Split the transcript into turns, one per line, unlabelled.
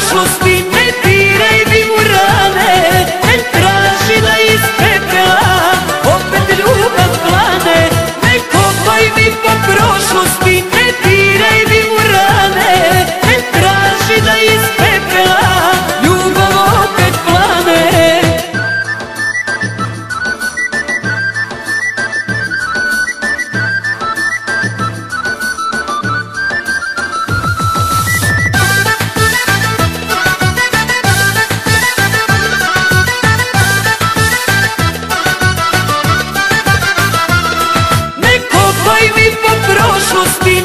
prošlosti, ne diraj mi u rane, ne traži da iz pepela opet ljubav plane. Ne kopaj mi po prošlosti, ne diraj mi u rane, ne traži da iz pepela ljubav opet plane. Ne kopaj mi po prošlosti,